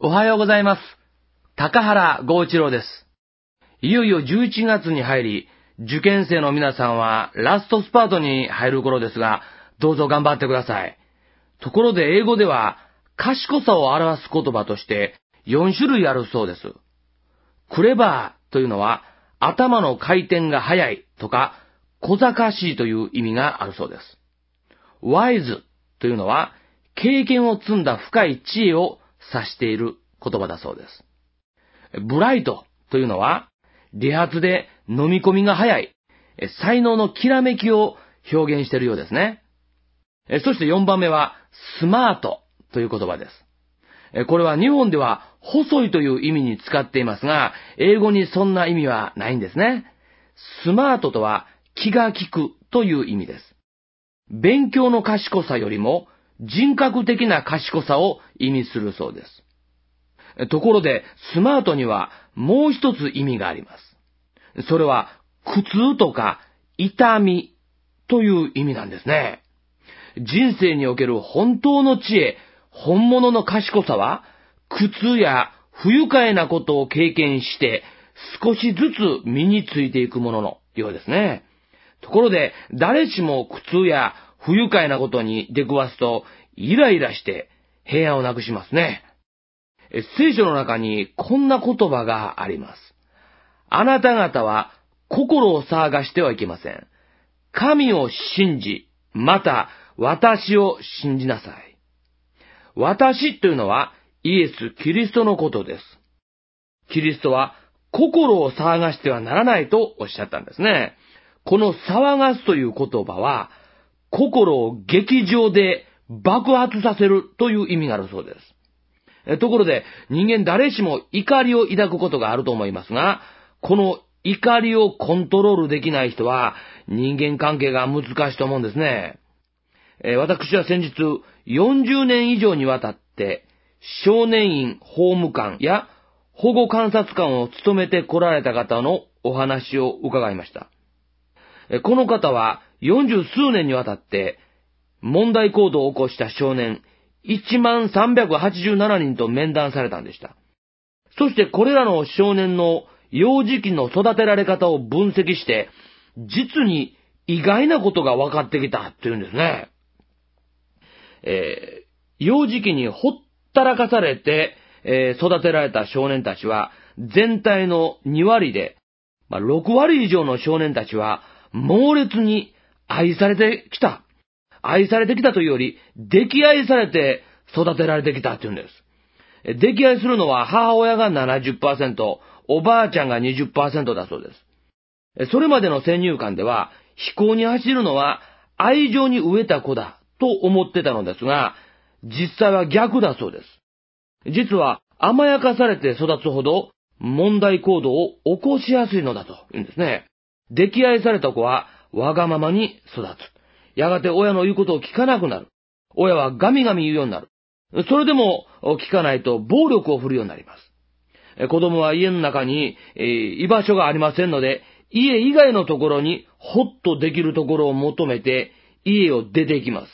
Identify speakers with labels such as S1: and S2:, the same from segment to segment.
S1: おはようございます。高原剛一郎です。いよいよ11月に入り、受験生の皆さんはラストスパートに入る頃ですが、どうぞ頑張ってください。ところで英語では、賢さを表す言葉として4種類あるそうです。クレバーというのは、頭の回転が速いとか、小賢しいという意味があるそうです。ワイズというのは、経験を積んだ深い知恵を指している言葉だそうです。ブライトというのは、理髪で飲み込みが早い、才能のきらめきを表現しているようですね。そして4番目は、スマートという言葉です。これは日本では細いという意味に使っていますが、英語にそんな意味はないんですね。スマートとは気が利くという意味です。勉強の賢さよりも人格的な賢さを意味するそうです。ところで、スマートにはもう一つ意味があります。それは苦痛とか痛みという意味なんですね。人生における本当の知恵、本物の賢さは、苦痛や不愉快なことを経験して少しずつ身についていくもののようですね。ところで、誰しも苦痛や不愉快なことに出くわすと、イライラして平安をなくしますね。聖書の中にこんな言葉があります。あなた方は心を騒がしてはいけません。神を信じ、また私を信じなさい。私というのはイエス・キリストのことです。キリストは心を騒がしてはならないとおっしゃったんですね。この騒がすという言葉は、心を劇場で爆発させるという意味があるそうです。ところで、人間誰しも怒りを抱くことがあると思いますが、この怒りをコントロールできない人は人間関係が難しいと思うんですね。私は先日40年以上にわたって少年院法務官や保護観察官を務めてこられた方のお話を伺いました。この方は40数年にわたって問題行動を起こした少年1387人と面談されたんでした。そしてこれらの少年の幼児期の育てられ方を分析して、実に意外なことが分かってきたというんですね。幼児期にほったらかされて、育てられた少年たちは全体の2割で、6割以上の少年たちは猛烈に愛されてきた。愛されてきたというより、溺愛されて育てられてきたっていうんです。溺愛するのは母親が 70%、おばあちゃんが 20% だそうです。それまでの先入観では、非行に走るのは愛情に飢えた子だと思ってたのですが、実際は逆だそうです。実は甘やかされて育つほど問題行動を起こしやすいのだというんですね。溺愛された子はわがままに育つ。やがて親の言うことを聞かなくなる。親はガミガミ言うようになる。それでも聞かないと暴力を振るようになります。子供は家の中に、居場所がありませんので、家以外のところにほっとできるところを求めて家を出ていきます。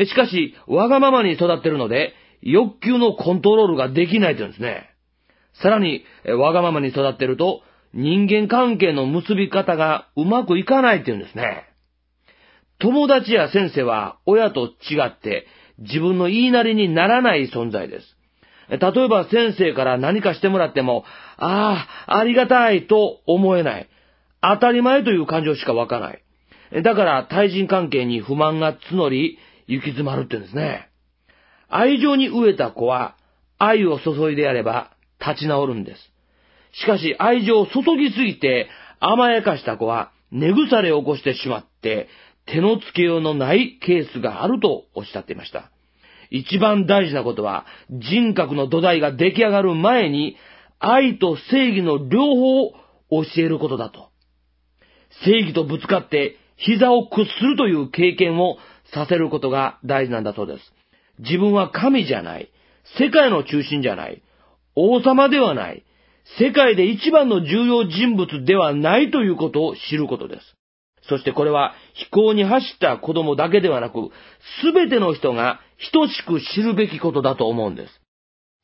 S1: しかし、わがままに育っているので、欲求のコントロールができないというんですね。さらに、わがままに育っていると、人間関係の結び方がうまくいかないっていうんですね。友達や先生は親と違って自分の言いなりにならない存在です。例えば先生から何かしてもらっても、ありがたいと思えない。当たり前という感情しか湧かない。だから対人関係に不満が募り、行き詰まるって言うんですね。愛情に飢えた子は愛を注いでやれば立ち直るんです。しかし愛情を注ぎすぎて甘やかした子は根腐れを起こしてしまって手のつけようのないケースがあるとおっしゃっていました。一番大事なことは人格の土台が出来上がる前に愛と正義の両方を教えることだと。正義とぶつかって膝を屈するという経験をさせることが大事なんだそうです。自分は神じゃない。世界の中心じゃない。王様ではない。世界で一番の重要人物ではないということを知ることです。そしてこれは非行に走った子供だけではなく、すべての人が等しく知るべきことだと思うんです。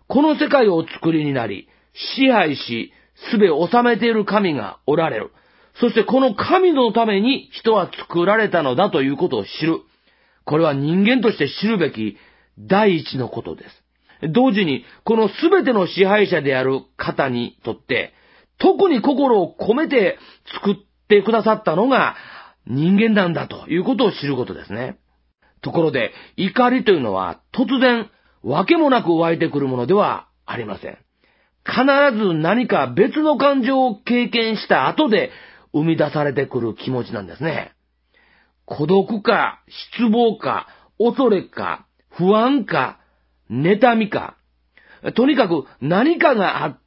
S1: この世界をお作りになり、支配し、すべを治めている神がおられる。そしてこの神のために人は作られたのだということを知る。これは人間として知るべき第一のことです。同時に、このすべての支配者である方にとって、特に心を込めて作ってくださったのが人間なんだということを知ることですね。ところで、怒りというのは突然、わけもなく湧いてくるものではありません。必ず何か別の感情を経験した後で生み出されてくる気持ちなんですね。孤独か、失望か、恐れか、不安か、妬みか。とにかく何かがあって、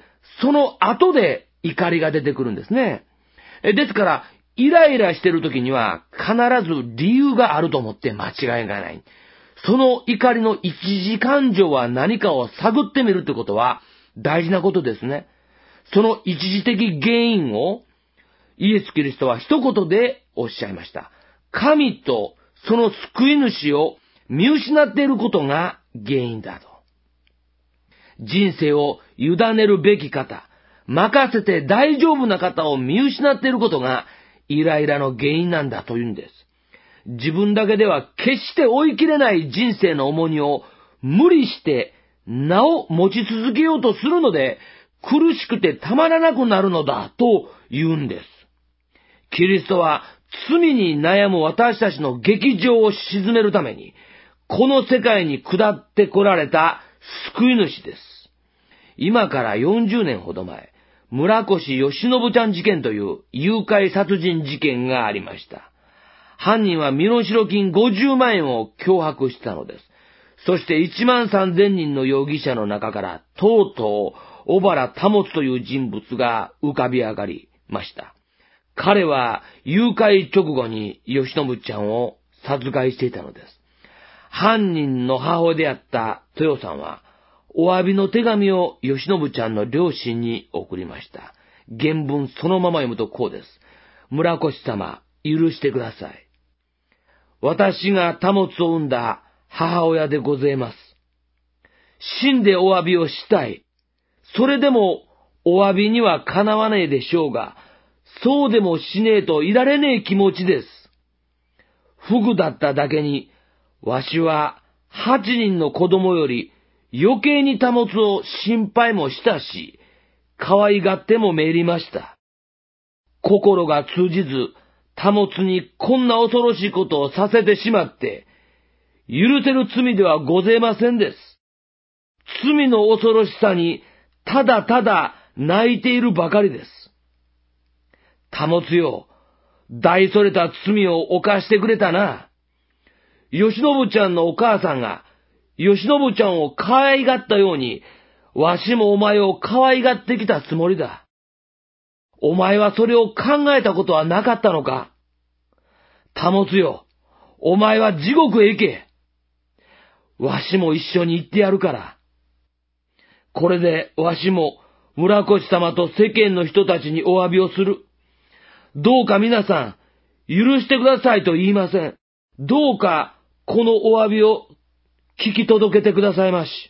S1: その後で怒りが出てくるんですね。ですから、イライラしている時には必ず理由があると思って間違いがない。その怒りの一時感情は何かを探ってみるってことは大事なことですね。その一時的原因をイエス・キリストは一言でおっしゃいました。神とその救い主を見失っていることが原因だと。人生を委ねるべき方、任せて大丈夫な方を見失っていることがイライラの原因なんだというんです。自分だけでは決して追い切れない人生の重荷を無理してなお持ち続けようとするので苦しくてたまらなくなるのだと言うんです。キリストは罪に悩む私たちの劇場を鎮めるためにこの世界に下って来られた救い主です。今から40年ほど前、村越義信ちゃん事件という誘拐殺人事件がありました。犯人は身代金50万円を脅迫したのです。そして13000人の容疑者の中からとうとう小原保という人物が浮かび上がりました。彼は誘拐直後に義信ちゃんを殺害していたのです。犯人の母親であった豊さんはお詫びの手紙を義信ちゃんの両親に送りました。原文そのまま読むとこうです。村越様、許してください。私が保を産んだ母親でございます。死んでお詫びをしたい。それでもお詫びにはかなわねえでしょうが、そうでもしねえといられねえ気持ちです。不具だっただけに、わしは8人の子供より余計に保を心配もしたし、可愛がってもめりました。心が通じず、保にこんな恐ろしいことをさせてしまって、許せる罪ではございませんです。罪の恐ろしさにただただ泣いているばかりです。保よ、大それた罪を犯してくれたな。義信ちゃんのお母さんが、義信ちゃんを可愛がったように、わしもお前を可愛がってきたつもりだ。お前はそれを考えたことはなかったのか？保よ、お前は地獄へ行け。わしも一緒に行ってやるから。これでわしも村越様と世間の人たちにお詫びをする。どうか皆さん、許してくださいと言いません。どうかこのお詫びを聞き届けてくださいまし。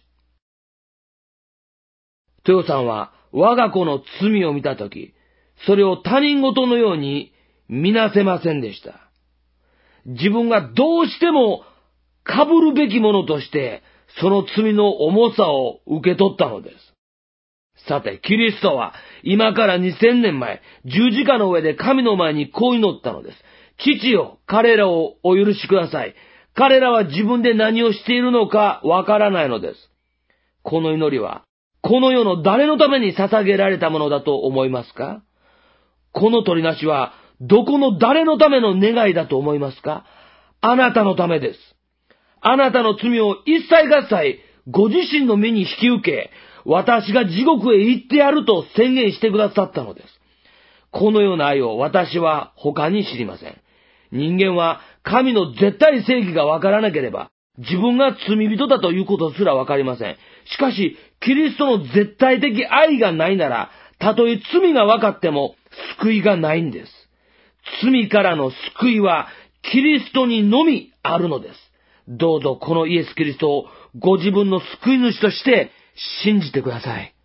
S1: 豊さんは我が子の罪を見たとき、それを他人事のように見なせませんでした。自分がどうしても被るべきものとして、その罪の重さを受け取ったのです。さて、キリストは今から2000年前、十字架の上で神の前にこう祈ったのです。父よ、彼らをお許しください。彼らは自分で何をしているのかわからないのです。この祈りは、この世の誰のために捧げられたものだと思いますか？この取りなしは、どこの誰のための願いだと思いますか？あなたのためです。あなたの罪を一切合切、ご自身の身に引き受け、私が地獄へ行ってやると宣言してくださったのです。このような愛を私は他に知りません。人間は神の絶対正義がわからなければ、自分が罪人だということすらわかりません。しかし、キリストの絶対的愛がないなら、たとえ罪がわかっても救いがないんです。罪からの救いはキリストにのみあるのです。どうぞこのイエス・キリストをご自分の救い主として信じてください。